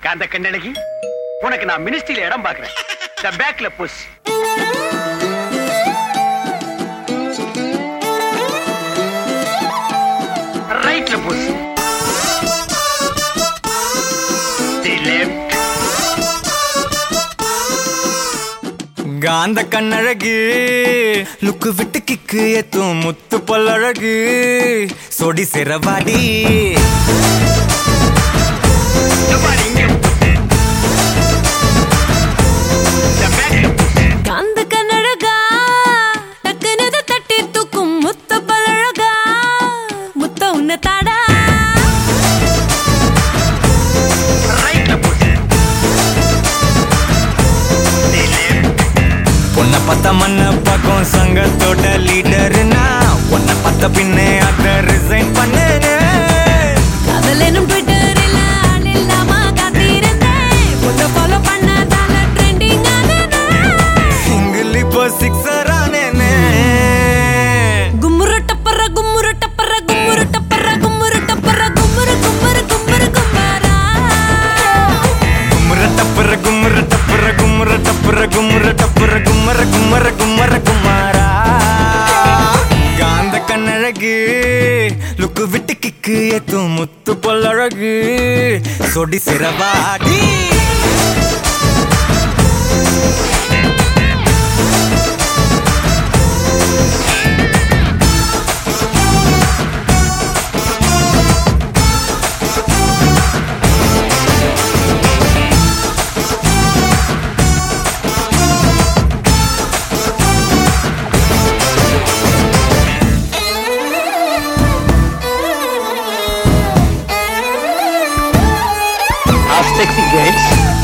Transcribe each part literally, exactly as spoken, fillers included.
காந்த கண்ணழகி, உனக்கு நான் மினிஸ்ட்ரியில இடம் பாக்குறேன். த பேக்ல புஷ். ரைட்ல புஷ். The left. காந்த கண்ணழகு லுக்கு விட்டு கிக்கு ஏத்தும் முத்து பல்லழகு சொடி சிறவாடி காந்த கண்ணழகா டக்குனு தட்டி தூக்கும் முத்து பல்லழகா முத்த உன்ன தாடா உன்னை பத்த மண்ண பக்கம் சங்கத்தோட லீடர்னா உன்னை பத்த பின்னே அத ரிசைன் பண்ணு. காதலனும் ட்விட்டரில் ஆள் இல்லாம காத்திருந்தேன். உன்னை ஃபாலோ பண்ணதால ட்ரெண்டிங் ஆனேனே. சிங்கிள் இப்போ சிக்ஸர் ஆனேனே. கும்முரு டப்பர கும்முரு டப்பர கும்முரு டப்பர கும்முரு டப்பர கும்முரு கும்முரு கும்முரு கும்மாரா. கும்முரு டப்பர கும்முரு டப்பர கும்முரு டப்பர கும்முரு டப்பர கும்மர கும்மர கும்மர குமாரா. காந்த கண்ணழகு லுக்கு விட்டு கிக்கு ஏத்தும் முத்து பொல்லழகு சொடி சிறவாடி. Sexy girls.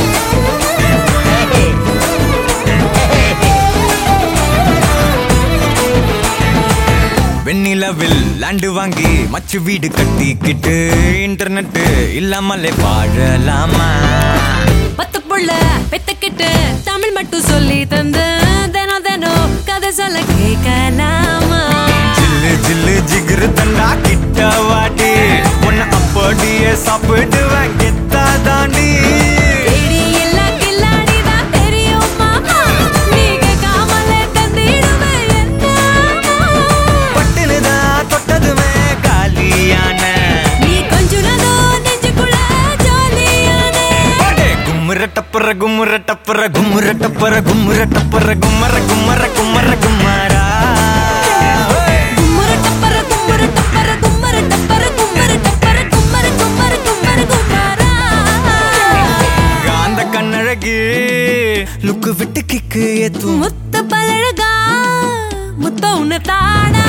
வெண்ணிலவில் லேண்டு வாங்கி மச்சு வீடு கட்டிக்கிட்டு இன்டர்நெட் இல்லாமலே வாழலாமா. பத்து புள்ள பெத்துக்கிட்டு தமிழ் மட்டும் சொல்லி தந்து தினம் தினம் கதை சொல்ல கேட்கலாமா. ஜில்லு ஜில்லு ஜிகிரு தண்டா கிட்ட வாட்டி உன்னை அப்படியே சாப்பிடுவேன் கெத்தா தாண்டி. தேடி இல்ல கில்லாடிதான் தெரியும் மாமா. நீங்க காமலே தந்திடுவேன் என்ன பட்டுனுதான் தொட்டதுமே காலியான நீ கொஞ்சுனதோ நெஞ்சுக்குள்ள ஜாலியானே. கும்முர டப்பர கும்முர டப்பர கும்முர டப்பர கும்முர டப்பர கும்மர கும்மர கும்மர குமாரா. கும்முரு டப்பர கும்முரு டப்பர கும்மரு டப்பர கும்மரு டப்பர கும்மரு கும்மரு கும்மரு கும்மாரா. காந்த கண்ணழகு லுக்கு விட்டு கிக்கு ஏத்தும் முத்த பழகா முத்த உன்ன தாடா.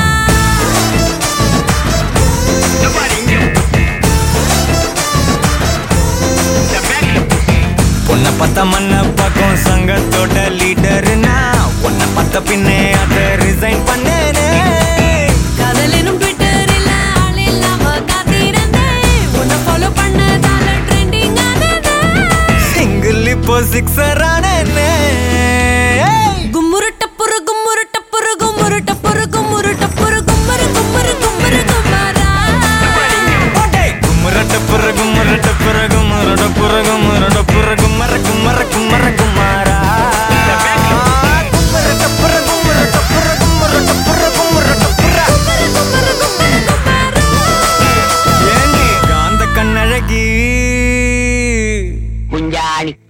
உன்னை பத்த மண்ண பக்கம் சங்கத்தோட லீடர்னா உன்னை பத்த பின்னே அத ரிசைன் பண்ணேனே. காதலனும் ட்விட்டரில் ஆள் இல்லாம காத்திருந்தேன். உன்னை ஃபாலோ பண்ணதால ட்ரெண்டிங் ஆனேனே. சிங்கிள் இப்போ சிக்ஸர் ஆனேனே. கும்முரு டப்புரு கும்முரு டப்புரு கும்முரு டப்புரு கும்முரு டப்புரு கும்மரு கும்மரு கும்மரு கும்மாரா. கும்மர டப்புர கும்மர டப்புர கும்மர டப்புர கும்மர டப்புர கும்மர கும்மர கும்மர குமாரா. கும்மர டப்புர கும்மர டப்புர கும்மர டப்புர கும்மர டப்புர கும்மரு கும்மரு கும்மரு கும்மாரா. ஏண்டி காந்த கண்ணழகி குஞ்சாணி.